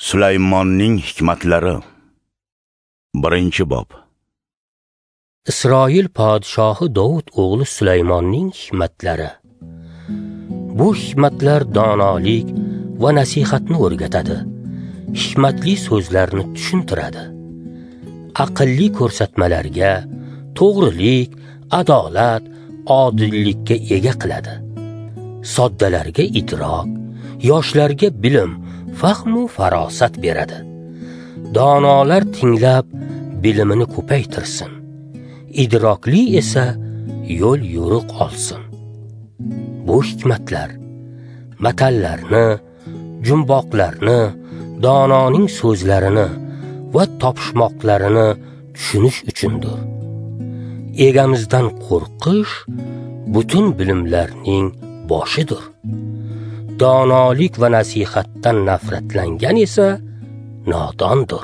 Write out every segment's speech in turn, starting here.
Sulaymonning hikmatlari. 1-bob. Isroil podshohi Davud o'g'li Sulaymonning hikmatlari. Bu hikmatlar donolik va nasihatni o'rgatadi. Hikmatli so'zlarni tushuntiradi. Aqlli ko'rsatmalarga, to'g'rilik, adolat, odillikka ega qiladi. Soddalarga idrok, yoshlarga bilim, fahmu farosat beradi. Donolar tinglab bilimini ko'paytirsin. Idrokli esa yo'l yo'riq olsin. Bu hikmatlar matallarni, jumboqlarni, dononing so'zlarini va topishmoqlarini tushunish uchundir. Egamizdan qo'rqish butun bilimlarning boshidir. Donolik va nasihatdan nafratlangan esa nodondir.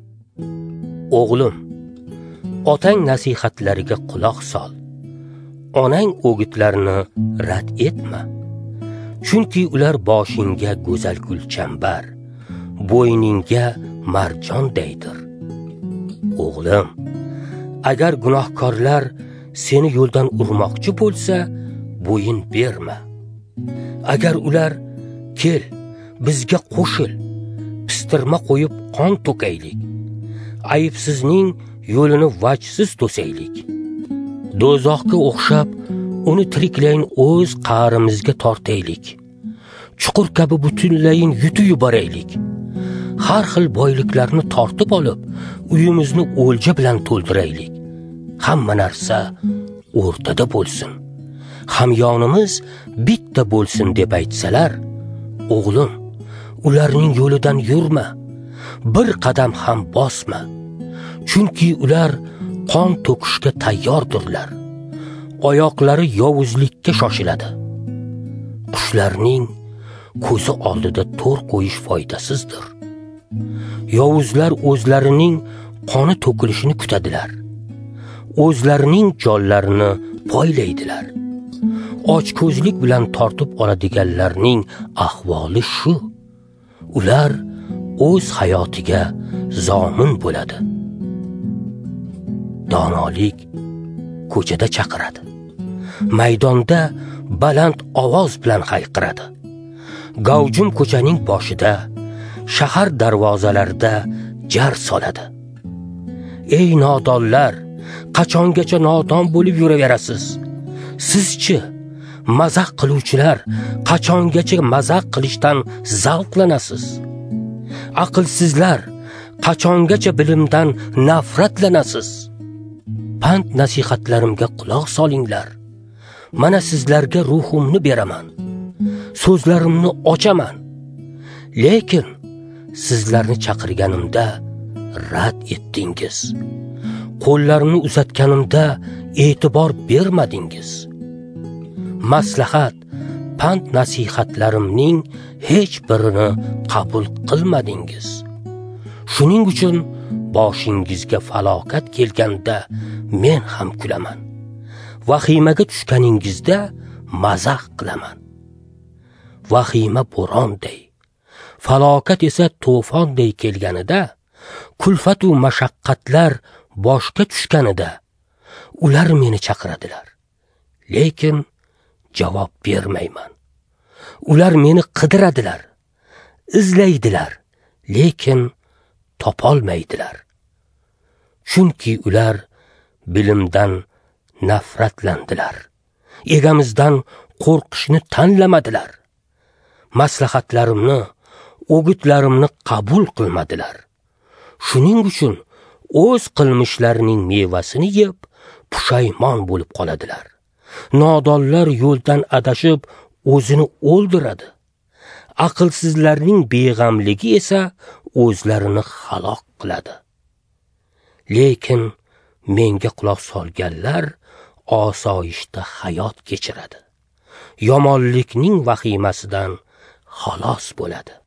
O'g'lim, otang nasihatlariga quloq sol. Onang o'gitlarini rad etma. Chunki ular boshingga go'zal gulchambar, bo'yningga marjondaydir. O'g'lim, agar gunohkorlar seni yo'ldan urmoqchi bo'lsa, bo'yin berma. Agar ular kel, bizga qo'shil, pistirma qo'yib qon to'kaylik, ayibsizning yo'lini vajsiz to'saylik, do'zaxga o'xshab uni tiriklayin o'z qa'rimizga tortaylik, chuqur kabi butunlayin yutib yuboraylik, har xil boyliklarni tortib olib, uyimizni o'lja bilan to'ldiraylik. Hamma narsa o'rtada bo'lsin, hamyonimiz bitta bo'lsin deb aytsalar, o'g'lim, ularning yo'lidan yurma, bir qadam ham bosma. Chunki ular qon to'kishga tayyordirlar. Oyoqlari yovuzlikka shoshiladi. Qushlarning ko'zi oldida to'r qo'yish foydasizdir. Yovuzlar o'zlarining qoni to'kilishini kutadilar. O'zlarining jonlarini poylaydilar. Ochko'zlik bilan tortib oladiganlarning ahvoli shu. Ular o'z hayotiga zomin bo'ladi. Donolik ko'chada chaqiradi. Maydonda baland ovoz bilan hayqiradi. Gavjum ko'chaning boshida, shahar darvozalarida jar soladi. Ey nodonlar, qachongacha nodon bo'lib yuraverasiz? Sizchi, mazax qiluvchilar, qachongacha mazax qilishdan zavqlanasiz? Aqlsizlar, qachongacha bilimdan nafratlanasiz? Pand nasihatlarimga quloq solinglar. Mana sizlarga ruhimni beraman, so'zlarimni ochaman. Lekin sizlarni chaqirganimda rad etdingiz. Qo'llarimni uzatganimda e'tibor bermadingiz. Maslahat, pand nasihatlarimning hech birini qabul qilmadingiz. Shuning uchun boshingizga falokat kelganda men ham kulaman. Vahimaga tushganingizda mazax qilaman. Vahima bo'ronday, falokat esa to'fonday kelganida, kulfat va mashaqqatlar boshga tushganida ular meni chaqiradilar. Lekin javob bermayman. Ular meni qidiradilar, izlaydilar, lekin topolmaydilar. Chunki ular bilimdan nafratlandilar. Egamizdan qo'rqishni tanlamadilar. Maslahatlarimni, o'gitlarimni qabul qilmadilar. Shuning uchun o'z qilmishlarining mevasini yeb pushaymon bo'lib qoladilar. Nodonlar yo'ldan adashib o'zini o'ldiradi. Aqlsizlarning beg'amligi esa o'zlarini halok qiladi. Lekin menga quloq solganlar osoyishta hayot kechiradi. Yomonlikning vahimasidan xalos bo'ladi.